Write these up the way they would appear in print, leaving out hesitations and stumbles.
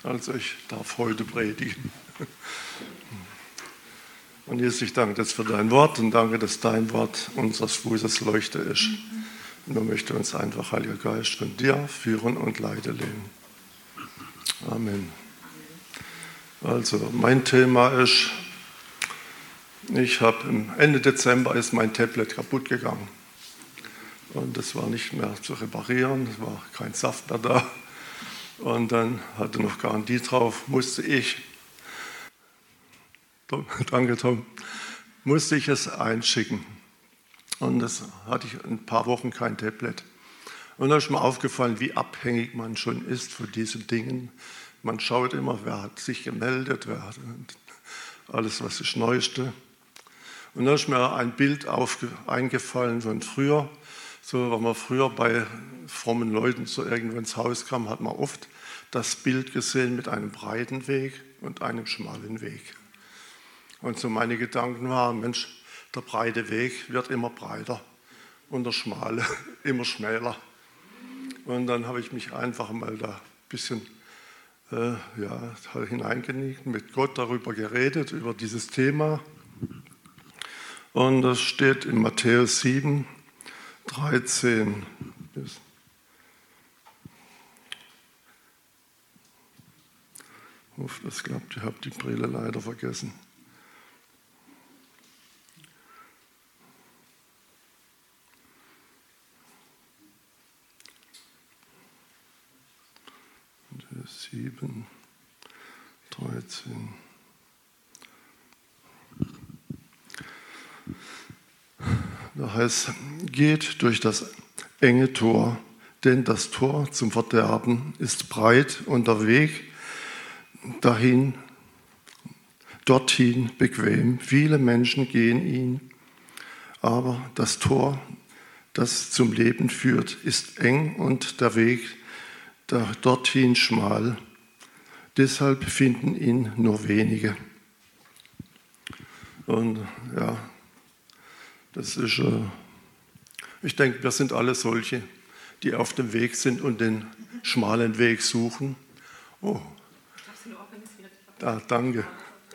Also ich darf heute predigen. Und Jesus, ich danke dir für dein Wort und danke, dass dein Wort unseres Fußes Leuchte ist. Und wir möchten uns einfach, Heiliger Geist, von dir führen und leiten lehnen. Amen. Also mein Thema ist, Ende Dezember ist mein Tablet kaputt gegangen. Und es war nicht mehr zu reparieren, es war kein Saft mehr da. Und dann hatte noch Garantie drauf, musste ich es einschicken. Und das hatte ich ein paar Wochen kein Tablet. Und da ist mir aufgefallen, wie abhängig man schon ist von diesen Dingen. Man schaut immer, wer hat sich gemeldet, wer hat alles, was das Neueste. Und da ist mir ein Bild eingefallen von früher. So, wenn man früher bei frommen Leuten so irgendwo ins Haus kam, hat man oft das Bild gesehen mit einem breiten Weg und einem schmalen Weg. Und so meine Gedanken waren, Mensch, der breite Weg wird immer breiter und der schmale immer schmäler. Und dann habe ich mich einfach mal da ein bisschen hineingenickt, mit Gott darüber geredet, über dieses Thema. Und das steht in Matthäus 7, 13 bis. Ich hoffe, das klappt. Ich habe die Brille leider vergessen. Matthäus 7, 13. Da heißt, geht durch das enge Tor, denn das Tor zum Verderben ist breit und der Weg dorthin bequem. Viele Menschen gehen ihn, aber das Tor, das zum Leben führt, ist eng und der Weg dorthin schmal. Deshalb finden ihn nur wenige. Und ja, das ist, ich denke, wir sind alle solche, die auf dem Weg sind und den schmalen Weg suchen. Oh, danke.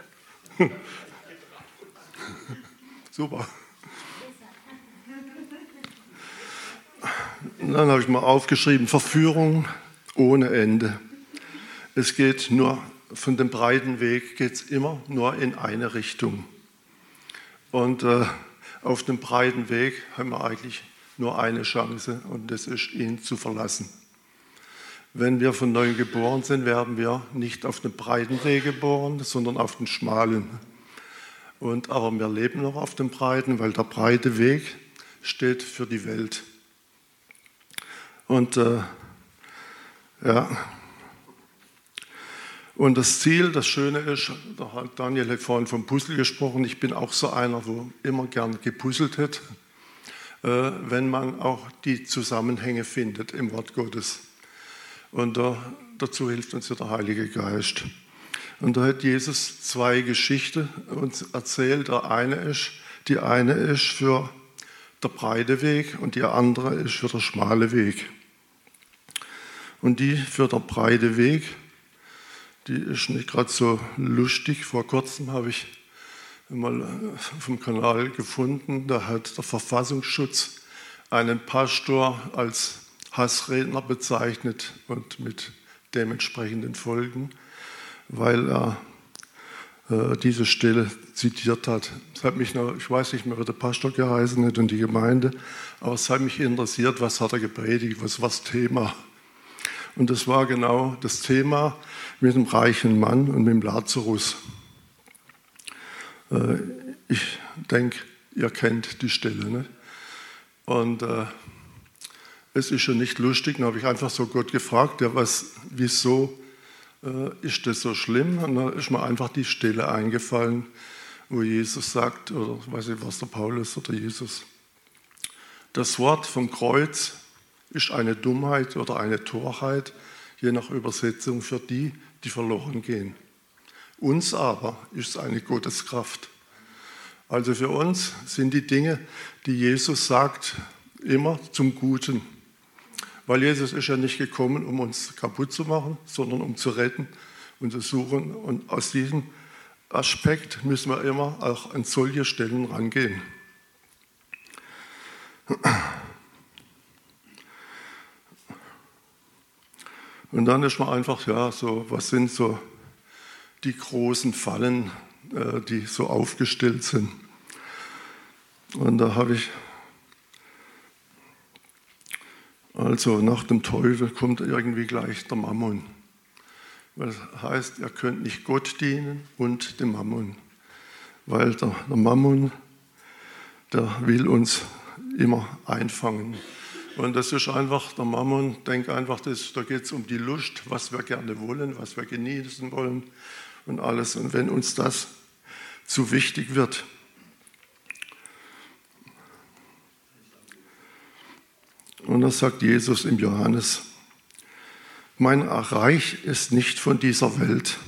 Super. Und dann habe ich mal aufgeschrieben, Verführung ohne Ende. Es geht nur, von dem breiten Weg geht es immer nur in eine Richtung. Und auf dem breiten Weg haben wir eigentlich nur eine Chance und das ist, ihn zu verlassen. Wenn wir von neuem geboren sind, werden wir nicht auf dem breiten Weg geboren, sondern auf dem schmalen. Aber wir leben noch auf dem breiten, weil der breite Weg steht für die Welt. Und Und das Ziel, das Schöne ist, Daniel hat vorhin vom Puzzle gesprochen, ich bin auch so einer, wo immer gern gepuzzelt hat, wenn man auch die Zusammenhänge findet im Wort Gottes. Und dazu hilft uns ja der Heilige Geist. Und da hat Jesus zwei Geschichten uns erzählt. Die eine ist für der breite Weg und die andere ist für der schmale Weg. Und die für der breite Weg, die ist nicht gerade so lustig. Vor kurzem habe ich mal vom Kanal gefunden, da hat der Verfassungsschutz einen Pastor als Hassredner bezeichnet und mit dementsprechenden Folgen, weil er diese Stelle zitiert hat. Ich weiß nicht mehr, wie der Pastor geheißen hat und die Gemeinde, aber es hat mich interessiert, was hat er gepredigt, was war das Thema. Und das war genau das Thema mit dem reichen Mann und mit dem Lazarus. Ich denke, ihr kennt die Stelle. Ne? Und es ist schon nicht lustig. Dann habe ich einfach so Gott gefragt, ja, wieso ist das so schlimm? Und dann ist mir einfach die Stelle eingefallen, wo Jesus sagt, oder ich weiß nicht, was der Paulus oder Jesus, das Wort vom Kreuz ist eine Dummheit oder eine Torheit, je nach Übersetzung für die, die verloren gehen. Uns aber ist es eine Gotteskraft. Also für uns sind die Dinge, die Jesus sagt, immer zum Guten. Weil Jesus ist ja nicht gekommen, um uns kaputt zu machen, sondern um zu retten untersuchen. Und aus diesem Aspekt müssen wir immer auch an solche Stellen rangehen. Und dann ist man einfach, ja, so, was sind so die großen Fallen, die so aufgestellt sind. Und da habe ich, also nach dem Teufel kommt irgendwie gleich der Mammon. Das heißt, ihr könnt nicht Gott dienen und dem Mammon. Weil der Mammon, der will uns immer einfangen. Und das ist einfach, der Mammon, denk einfach, da geht es um die Lust, was wir gerne wollen, was wir genießen wollen und alles. Und wenn uns das zu wichtig wird, und das sagt Jesus im Johannes, mein Reich ist nicht von dieser Welt.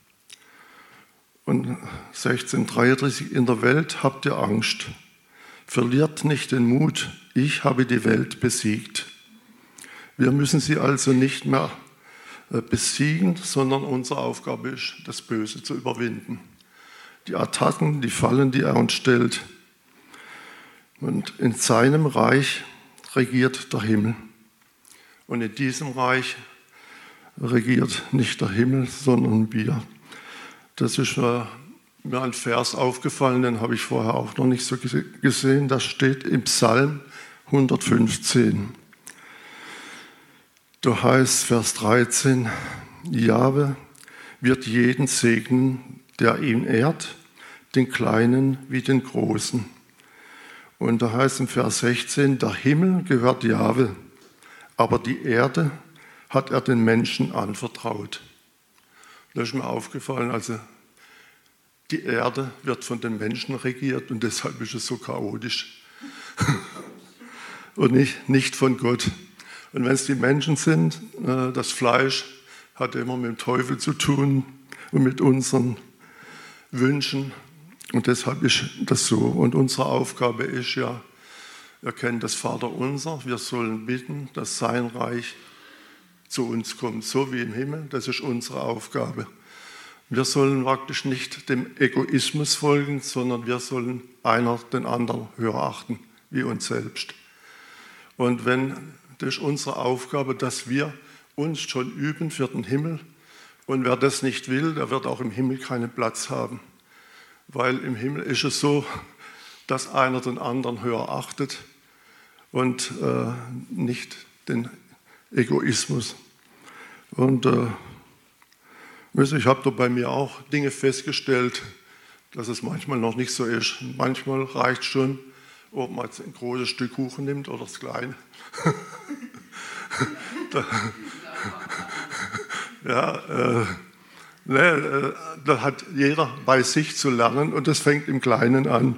Und 16,33, in der Welt habt ihr Angst. Verliert nicht den Mut, ich habe die Welt besiegt. Wir müssen sie also nicht mehr besiegen, sondern unsere Aufgabe ist, das Böse zu überwinden. Die Attacken, die Fallen, die er uns stellt. Und in seinem Reich regiert der Himmel. Und in diesem Reich regiert nicht der Himmel, sondern wir. Das ist mir ein Vers aufgefallen, den habe ich vorher auch noch nicht so gesehen. Das steht im Psalm 115. Da heißt Vers 13, Jahwe wird jeden segnen, der ihn ehrt, den Kleinen wie den Großen. Und da heißt im Vers 16, der Himmel gehört Jahwe, aber die Erde hat er den Menschen anvertraut. Das ist mir aufgefallen, also die Erde wird von den Menschen regiert und deshalb ist es so chaotisch und nicht von Gott. Und wenn es die Menschen sind, das Fleisch hat immer mit dem Teufel zu tun und mit unseren Wünschen. Und deshalb ist das so. Und unsere Aufgabe ist ja, ihr kennt das Vaterunser, wir sollen bitten, dass sein Reich zu uns kommt, so wie im Himmel. Das ist unsere Aufgabe. Wir sollen praktisch nicht dem Egoismus folgen, sondern wir sollen einer den anderen höher achten, wie uns selbst. Und das ist unsere Aufgabe, dass wir uns schon üben für den Himmel. Und wer das nicht will, der wird auch im Himmel keinen Platz haben. Weil im Himmel ist es so, dass einer den anderen höher achtet und nicht den Egoismus. Und ich habe da bei mir auch Dinge festgestellt, dass es manchmal noch nicht so ist. Manchmal reicht schon, ob man jetzt ein großes Stück Kuchen nimmt oder das kleine. Da hat jeder bei sich zu lernen und das fängt im Kleinen an.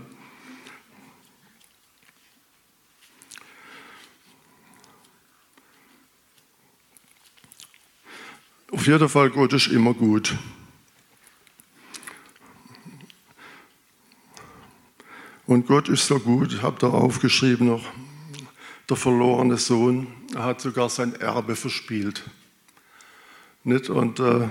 Auf jeden Fall, Gott ist immer gut. Und Gott ist so gut, ich habe da aufgeschrieben noch, der verlorene Sohn, er hat sogar sein Erbe verspielt. Nicht? Und da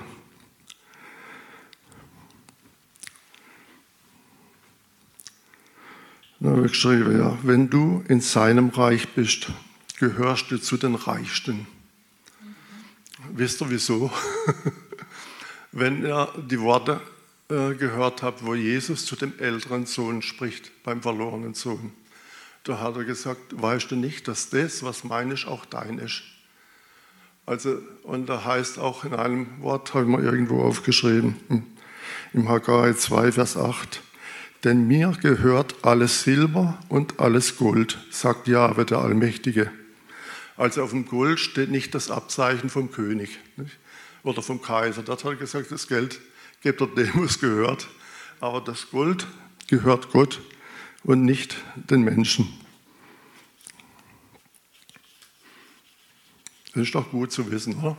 habe ich geschrieben, ja, wenn du in seinem Reich bist, gehörst du zu den Reichsten. Wisst ihr wieso? Wenn ihr die Worte gehört habt, wo Jesus zu dem älteren Sohn spricht, beim verlorenen Sohn, da hat er gesagt, weißt du nicht, dass das, was mein ist, auch dein ist? Also, und da heißt auch in einem Wort, habe ich mal irgendwo aufgeschrieben, im Haggai 2, Vers 8, denn mir gehört alles Silber und alles Gold, sagt Jahwe, der Allmächtige. Also auf dem Gold steht nicht das Abzeichen vom König, nicht? Oder vom Kaiser. Dort hat er gesagt, das Geld gebt er dem, was gehört. Aber das Gold gehört Gott und nicht den Menschen. Das ist doch gut zu wissen, oder?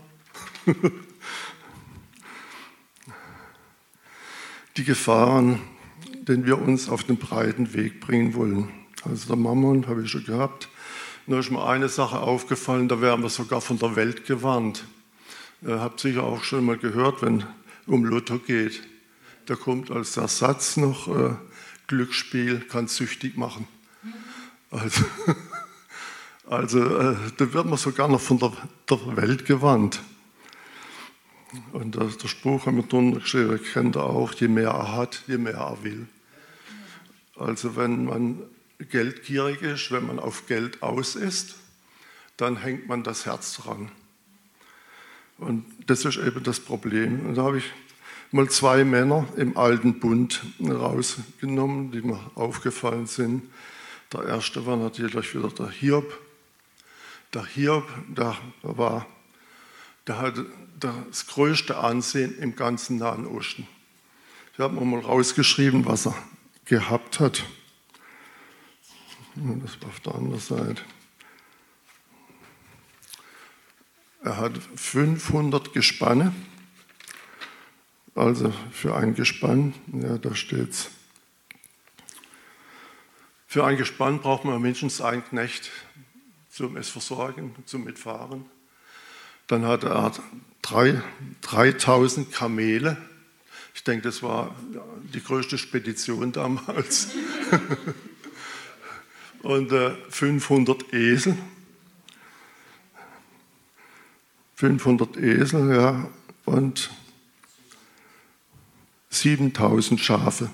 Die Gefahren, denen wir uns auf den breiten Weg bringen wollen. Also der Mammon habe ich schon gehabt. Nur ist mir eine Sache aufgefallen, da werden wir sogar von der Welt gewarnt. Ihr habt sicher auch schon mal gehört, wenn um Lotto geht. Da kommt als Ersatz noch Glücksspiel, kann süchtig machen. Also da wird man sogar noch von der Welt gewarnt. Und der Spruch haben wir drunter geschrieben, kennt er auch, je mehr er hat, je mehr er will. Also wenn man geldgierig ist, wenn man auf Geld aus ist, dann hängt man das Herz dran. Und das ist eben das Problem. Und da habe ich mal 2 Männer im Alten Bund rausgenommen, die mir aufgefallen sind. Der erste war natürlich wieder der Hiob. Der Hiob, der hatte das größte Ansehen im ganzen Nahen Osten. Ich habe mir mal rausgeschrieben, was er gehabt hat. Das war auf der anderen Seite. Er hat 500 Gespanne. Also für ein Gespann, ja, da steht's. Für ein Gespann braucht man mindestens einen Knecht zum es versorgen, zum Mitfahren. Dann hat er 3000 Kamele. Ich denke, das war die größte Spedition damals. Und 500 Esel. 500 Esel, ja, und 7000 Schafe.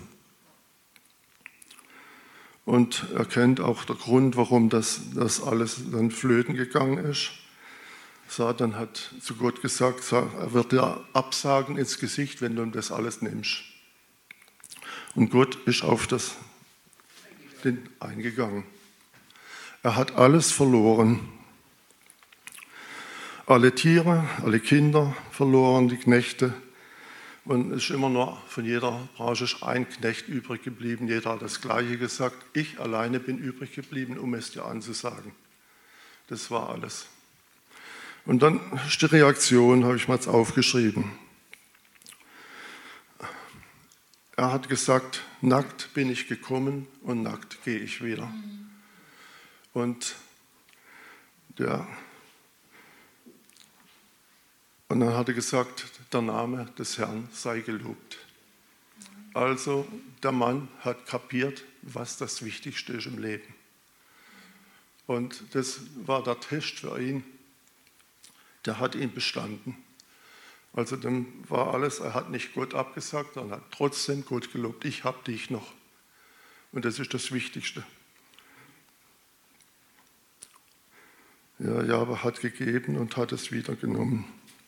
Und er kennt auch den Grund, warum das alles dann flöten gegangen ist. Satan hat zu Gott gesagt, er wird dir absagen ins Gesicht, wenn du ihm das alles nimmst. Und Gott ist auf das eingegangen. Er hat alles verloren. Alle Tiere, alle Kinder verloren, die Knechte. Und es ist immer noch von jeder Branche ein Knecht übrig geblieben. Jeder hat das Gleiche gesagt. Ich alleine bin übrig geblieben, um es dir anzusagen. Das war alles. Und dann ist die Reaktion, habe ich mal jetzt aufgeschrieben. Er hat gesagt, nackt bin ich gekommen und nackt gehe ich wieder. Und dann hat er gesagt, der Name des Herrn sei gelobt. Also der Mann hat kapiert, was das Wichtigste ist im Leben. Und das war der Test für ihn. Der hat ihn bestanden. Also dann war alles, er hat nicht Gott abgesagt, er hat trotzdem Gott gelobt, ich habe dich noch. Und das ist das Wichtigste. Ja, Jahwe hat gegeben und hat es wieder genommen.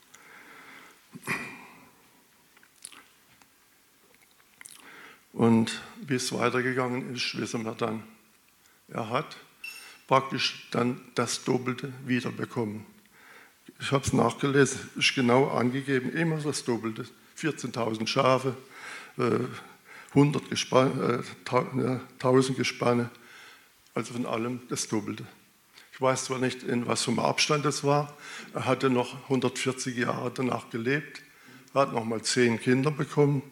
Und wie es weitergegangen ist, wissen wir dann. Er hat praktisch dann das Doppelte wiederbekommen. Ich habe es nachgelesen, ist genau angegeben, immer das Doppelte. 14.000 Schafe, 100 Gespanne, 1000 Gespanne, also von allem das Doppelte. Ich weiß zwar nicht, in was für einem Abstand das war, er hatte noch 140 Jahre danach gelebt, er hat nochmal 10 Kinder bekommen.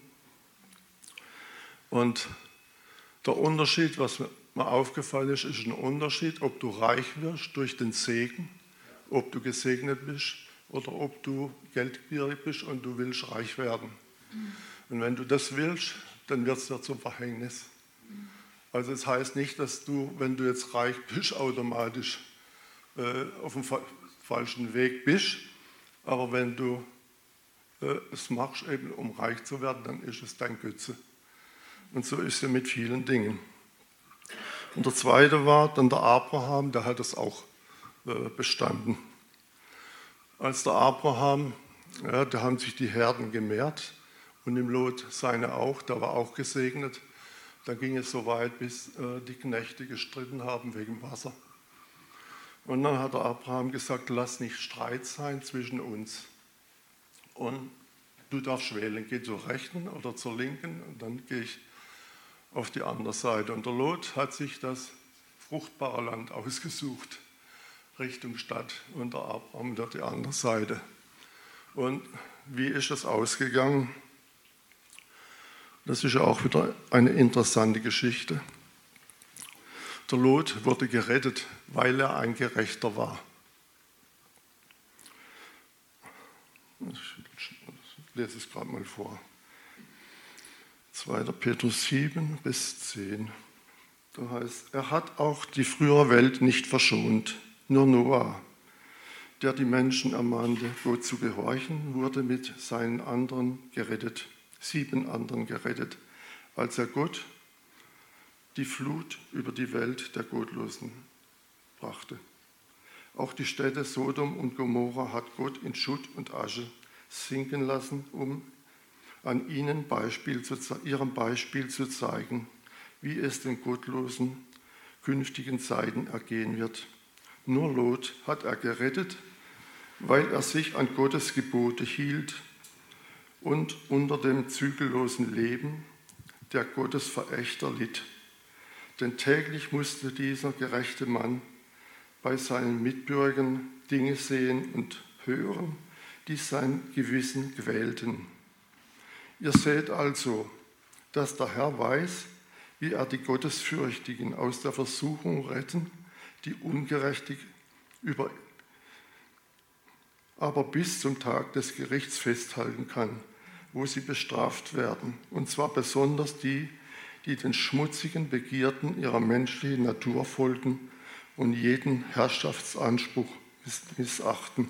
Und der Unterschied, was mir aufgefallen ist ein Unterschied, ob du reich wirst durch den Segen, ob du gesegnet bist oder ob du geldgierig bist und du willst reich werden. Und wenn du das willst, dann wird es dir zum Verhängnis. Also es heißt nicht, dass du, wenn du jetzt reich bist, automatisch auf dem falschen Weg bist, aber wenn du es machst, eben um reich zu werden, dann ist es dein Götze. Und so ist es mit vielen Dingen. Und der zweite war dann der Abraham, der hat es auch bestanden. Als der Abraham, ja, da haben sich die Herden gemehrt und im Lot seine auch, der war auch gesegnet. Da ging es so weit, bis die Knechte gestritten haben wegen Wasser. Und dann hat der Abraham gesagt, lass nicht Streit sein zwischen uns. Und du darfst wählen, geh zur rechten oder zur linken und dann gehe ich auf die andere Seite. Und der Lot hat sich das fruchtbare Land ausgesucht, Richtung Stadt, und der Abraham auf die andere Seite. Und wie ist das ausgegangen? Das ist ja auch wieder eine interessante Geschichte. Der Lot wurde gerettet, weil er ein Gerechter war. Ich lese es gerade mal vor. 2. Petrus 7 bis 10. Da heißt, er hat auch die frühere Welt nicht verschont, nur Noah, der die Menschen ermahnte, Gott zu gehorchen, wurde mit seinen anderen gerettet, 7 anderen gerettet, als er Gott die Flut über die Welt der Gottlosen brachte. Auch die Städte Sodom und Gomorra hat Gott in Schutt und Asche sinken lassen, um an ihrem Beispiel zu zeigen, wie es den gottlosen künftigen Zeiten ergehen wird. Nur Lot hat er gerettet, weil er sich an Gottes Gebote hielt und unter dem zügellosen Leben der Gottesverächter litt. Denn täglich musste dieser gerechte Mann bei seinen Mitbürgern Dinge sehen und hören, die sein Gewissen quälten. Ihr seht also, dass der Herr weiß, wie er die Gottesfürchtigen aus der Versuchung retten, die ungerechtig aber bis zum Tag des Gerichts festhalten kann, wo sie bestraft werden, und zwar besonders die, die den schmutzigen Begierden ihrer menschlichen Natur folgen und jeden Herrschaftsanspruch missachten.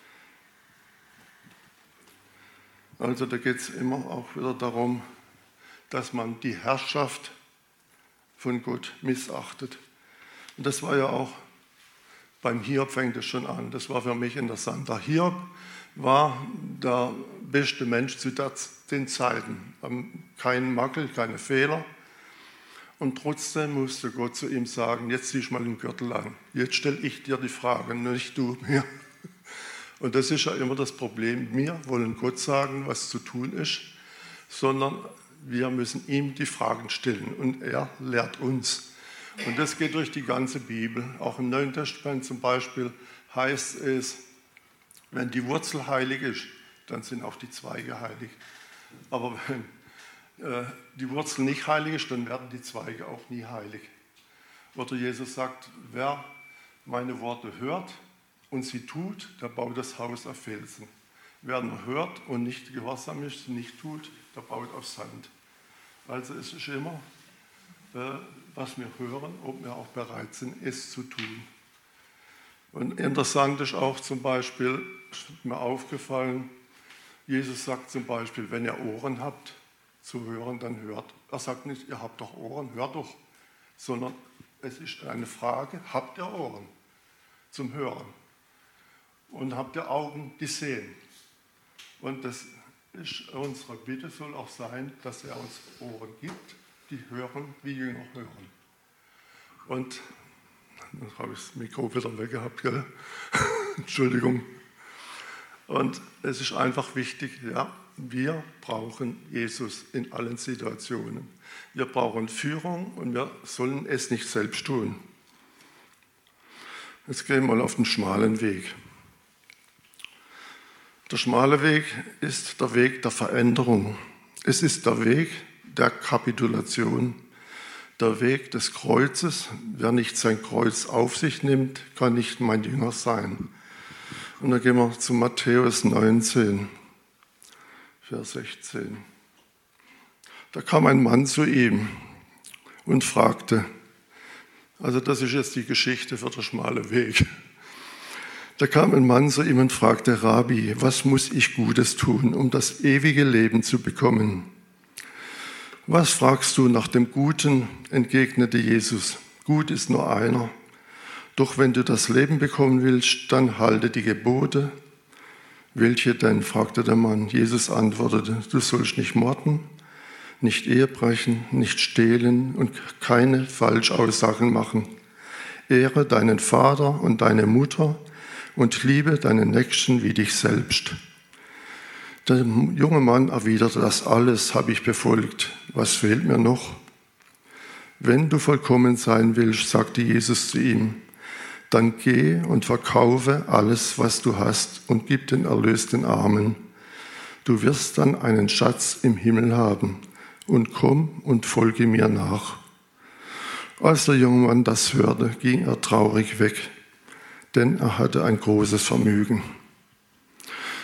Also da geht es immer auch wieder darum, dass man die Herrschaft von Gott missachtet. Und das war ja auch, beim Hiob fängt es schon an, das war für mich interessant. Der Hiob war der beste Mensch zu den Zeiten, kein Makel, keine Fehler. Und trotzdem musste Gott zu ihm sagen, jetzt zieh ich mal den Gürtel an, jetzt stelle ich dir die Frage, nicht du mir. Und das ist ja immer das Problem, wir wollen Gott sagen, was zu tun ist, sondern wir müssen ihm die Fragen stellen und er lehrt uns. Und das geht durch die ganze Bibel. Auch im Neuen Testament zum Beispiel heißt es, wenn die Wurzel heilig ist, dann sind auch die Zweige heilig. Aber wenn die Wurzel nicht heilig ist, dann werden die Zweige auch nie heilig. Oder Jesus sagt, wer meine Worte hört und sie tut, der baut das Haus auf Felsen. Wer nur hört und nicht gehorsam ist, nicht tut, der baut auf Sand. Also es ist immer, was wir hören, ob wir auch bereit sind, es zu tun. Und interessant ist auch zum Beispiel, ist mir aufgefallen, Jesus sagt zum Beispiel, wenn ihr Ohren habt zu hören, dann hört. Er sagt nicht, ihr habt doch Ohren, hört doch, sondern es ist eine Frage, habt ihr Ohren zum Hören? Und habt ihr Augen, die sehen? Und das ist unsere Bitte, soll auch sein, dass er uns Ohren gibt, die hören, wie Jünger hören. Und jetzt habe ich das Mikro wieder weggehabt, gell? Entschuldigung. Und es ist einfach wichtig, ja, wir brauchen Jesus in allen Situationen. Wir brauchen Führung und wir sollen es nicht selbst tun. Jetzt gehen wir mal auf den schmalen Weg. Der schmale Weg ist der Weg der Veränderung. Es ist der Weg der Kapitulation, der Weg des Kreuzes. Wer nicht sein Kreuz auf sich nimmt, kann nicht mein Jünger sein. Und dann gehen wir zu Matthäus 19, Vers 16. Da kam ein Mann zu ihm und fragte, also das ist jetzt die Geschichte für den schmalen Weg. Da kam ein Mann zu ihm und fragte, Rabbi, was muss ich Gutes tun, um das ewige Leben zu bekommen? Was fragst du nach dem Guten, entgegnete Jesus. Gut ist nur einer. Doch wenn du das Leben bekommen willst, dann halte die Gebote. Welche denn? Fragte der Mann. Jesus antwortete, du sollst nicht morden, nicht Ehe brechen, nicht stehlen und keine Falschaussagen machen. Ehre deinen Vater und deine Mutter und liebe deinen Nächsten wie dich selbst. Der junge Mann erwiderte, das alles habe ich befolgt. Was fehlt mir noch? Wenn du vollkommen sein willst, sagte Jesus zu ihm, dann geh und verkaufe alles, was du hast und gib den Erlös den Armen. Du wirst dann einen Schatz im Himmel haben und komm und folge mir nach. Als der junge Mann das hörte, ging er traurig weg, denn er hatte ein großes Vermögen.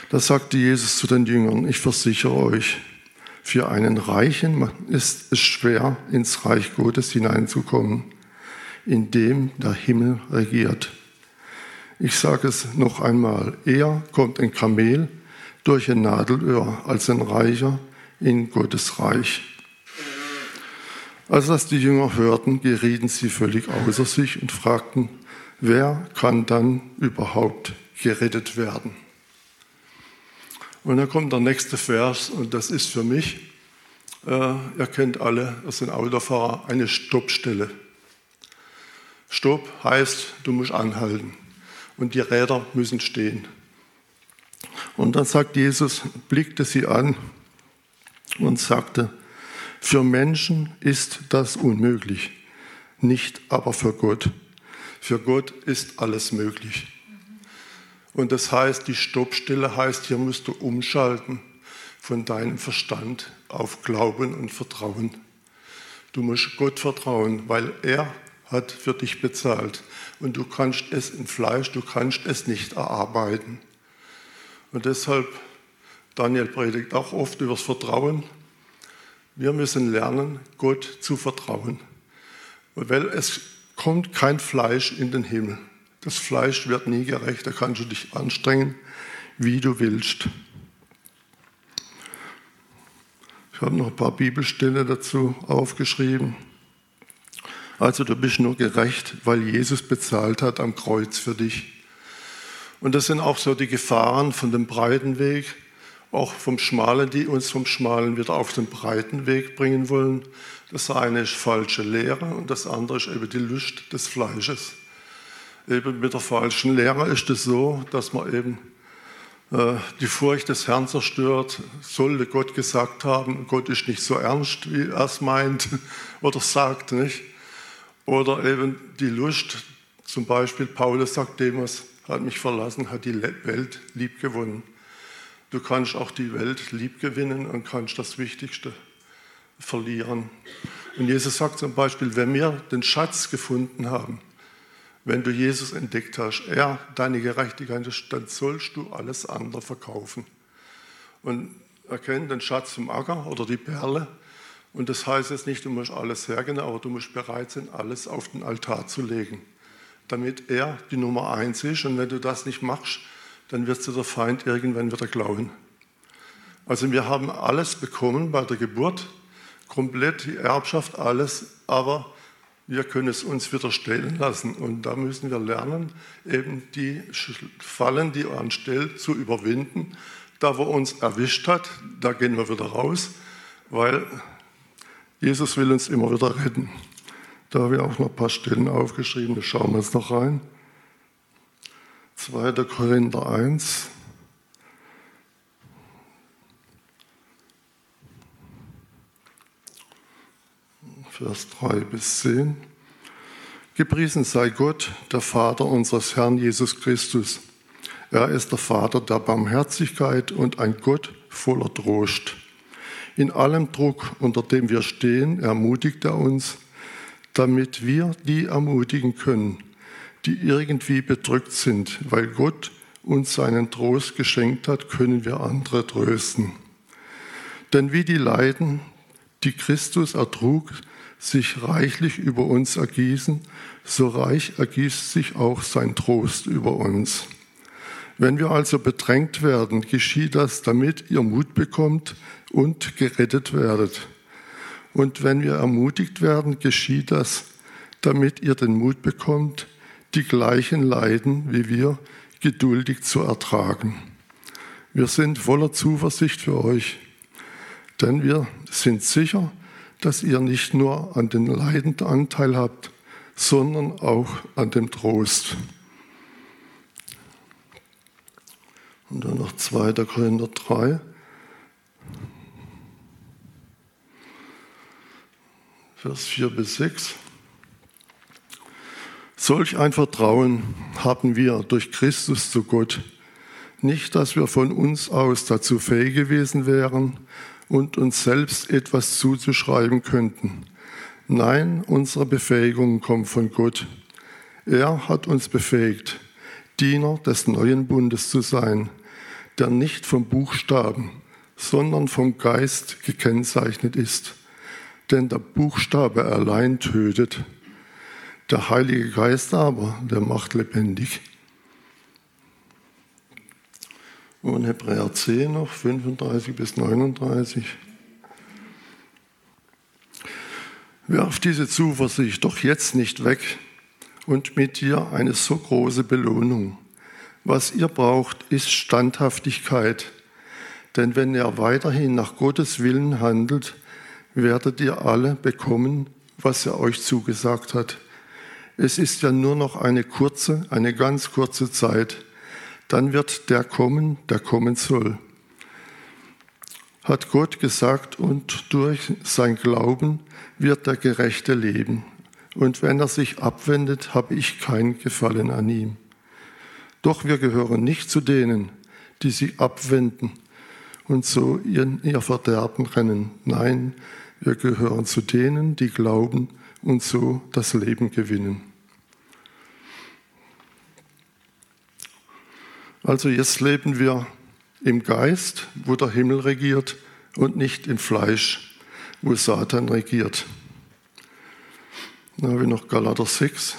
Da sagte Jesus zu den Jüngern: Ich versichere euch, für einen Reichen ist es schwer, ins Reich Gottes hineinzukommen, in dem der Himmel regiert. Ich sage es noch einmal, eher kommt ein Kamel durch ein Nadelöhr als ein Reicher in Gottes Reich. Als das die Jünger hörten, gerieten sie völlig außer sich und fragten: Wer kann dann überhaupt gerettet werden? Und dann kommt der nächste Vers, und das ist für mich, ihr kennt alle, das sind Autofahrer, eine Stoppstelle. Stopp heißt, du musst anhalten und die Räder müssen stehen. Und dann sagt Jesus, blickte sie an und sagte: Für Menschen ist das unmöglich, nicht aber für Gott. Für Gott ist alles möglich. Und das heißt, die Stoppstelle heißt, hier musst du umschalten von deinem Verstand auf Glauben und Vertrauen. Du musst Gott vertrauen, weil er hat für dich bezahlt. Und du kannst es im Fleisch, du kannst es nicht erarbeiten. Und deshalb, Daniel predigt auch oft über das Vertrauen. Wir müssen lernen, Gott zu vertrauen. Weil es kommt kein Fleisch in den Himmel. Das Fleisch wird nie gerecht, da kannst du dich anstrengen, wie du willst. Ich habe noch ein paar Bibelstellen dazu aufgeschrieben. Also du bist nur gerecht, weil Jesus bezahlt hat am Kreuz für dich. Und das sind auch so die Gefahren von dem breiten Weg, auch vom Schmalen, die uns vom Schmalen wieder auf den breiten Weg bringen wollen. Das eine ist falsche Lehre und das andere ist eben die Lust des Fleisches. Eben mit der falschen Lehre ist es so, dass man eben die Furcht des Herrn zerstört. Sollte Gott gesagt haben, Gott ist nicht so ernst, wie er es meint oder sagt, nicht? Oder eben die Lust, zum Beispiel Paulus sagt, Demas hat mich verlassen, hat die Welt lieb gewonnen. Du kannst auch die Welt lieb gewinnen und kannst das Wichtigste verlieren. Und Jesus sagt zum Beispiel, wenn wir den Schatz gefunden haben, wenn du Jesus entdeckt hast, er deine Gerechtigkeit ist, dann sollst du alles andere verkaufen. Und erkenn den Schatz vom Acker oder die Perle. Und das heißt jetzt nicht, du musst alles hergeben, aber du musst bereit sein, alles auf den Altar zu legen, damit er die Nummer 1 ist. Und wenn du das nicht machst, dann wird dir der Feind irgendwann wieder klauen. Also wir haben alles bekommen bei der Geburt, komplett die Erbschaft, alles, aber wir können es uns wieder stehlen lassen. Und da müssen wir lernen, eben die Fallen, die er anstellt, zu überwinden. Da, wo er uns erwischt hat, da gehen wir wieder raus, weil Jesus will uns immer wieder retten. Da habe ich auch noch ein paar Stellen aufgeschrieben, da schauen wir jetzt noch rein. 2. Korinther 1. Vers 3 bis 10. Gepriesen sei Gott, der Vater unseres Herrn Jesus Christus. Er ist der Vater der Barmherzigkeit und ein Gott voller Trost. In allem Druck, unter dem wir stehen, ermutigt er uns, damit wir die ermutigen können, die irgendwie bedrückt sind. Weil Gott uns seinen Trost geschenkt hat, können wir andere trösten. Denn wie die Leiden, die Christus ertrug, sich reichlich über uns ergießen, so reich ergießt sich auch sein Trost über uns. Wenn wir also bedrängt werden, geschieht das, damit ihr Mut bekommt und gerettet werdet. Und wenn wir ermutigt werden, geschieht das, damit ihr den Mut bekommt, die gleichen Leiden wie wir geduldig zu ertragen. Wir sind voller Zuversicht für euch, denn wir sind sicher, dass ihr nicht nur an den Leiden Anteil habt, sondern auch an dem Trost. Und dann noch 2. Korinther 3. Vers 4 bis 6. Solch ein Vertrauen haben wir durch Christus zu Gott. Nicht, dass wir von uns aus dazu fähig gewesen wären und uns selbst etwas zuzuschreiben könnten. Nein, unsere Befähigung kommt von Gott. Er hat uns befähigt, Diener des neuen Bundes zu sein, der nicht vom Buchstaben, sondern vom Geist gekennzeichnet ist. Denn der Buchstabe allein tötet, der Heilige Geist aber, der macht lebendig. Und Hebräer 10 noch, 35 bis 39. Werf diese Zuversicht doch jetzt nicht weg und mit dir eine so große Belohnung. Was ihr braucht, ist Standhaftigkeit. Denn wenn ihr weiterhin nach Gottes Willen handelt, werdet ihr alle bekommen, was er euch zugesagt hat. Es ist ja nur noch eine ganz kurze Zeit. Dann wird der kommen, der kommen soll. Hat Gott gesagt, und durch sein Glauben wird der Gerechte leben. Und wenn er sich abwendet, habe ich kein Gefallen an ihm. Doch wir gehören nicht zu denen, die sich abwenden und so in ihr Verderben rennen. Nein, wir gehören zu denen, die glauben und so das Leben gewinnen. Also jetzt leben wir im Geist, wo der Himmel regiert, und nicht im Fleisch, wo Satan regiert. Dann habe ich noch Galater 6.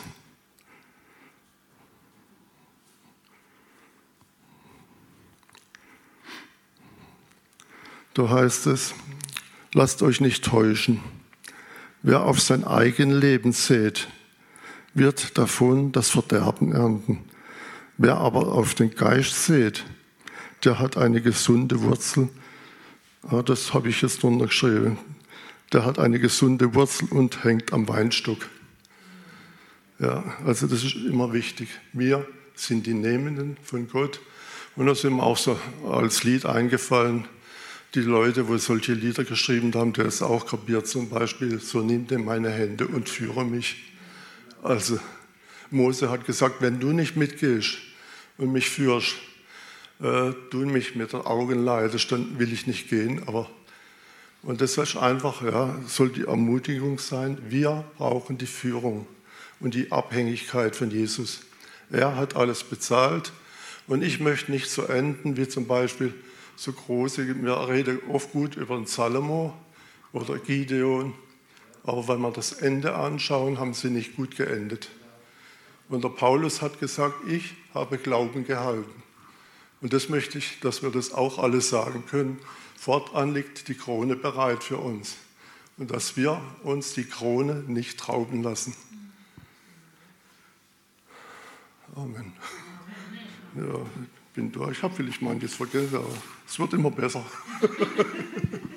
Da heißt es, lasst euch nicht täuschen. Wer auf sein eigenes Leben sät, wird davon das Verderben ernten. Wer aber auf den Geist sät, der hat eine gesunde Wurzel. Das habe ich jetzt drunter geschrieben. Der hat eine gesunde Wurzel und hängt am Weinstock. Ja, also das ist immer wichtig. Wir sind die Nehmenden von Gott. Und da sind mir auch so als Lied eingefallen, die Leute, wo solche Lieder geschrieben haben, der es auch kapiert, zum Beispiel, so nimm dir meine Hände und führe mich. Also Mose hat gesagt, wenn du nicht mitgehst und mich führst, du mich mit den Augen leidest, dann will ich nicht gehen. Und das ist einfach, ja, soll die Ermutigung sein, wir brauchen die Führung und die Abhängigkeit von Jesus. Er hat alles bezahlt und ich möchte nicht so enden wie zum Beispiel so große, wir reden oft gut über den Salomo oder Gideon, aber wenn wir das Ende anschauen, haben sie nicht gut geendet. Und der Paulus hat gesagt, ich habe Glauben gehalten. Und das möchte ich, dass wir das auch alle sagen können. Fortan liegt die Krone bereit für uns. Und dass wir uns die Krone nicht rauben lassen. Amen. Ja, ich bin durch. Ich habe vielleicht manches vergessen, aber es wird immer besser.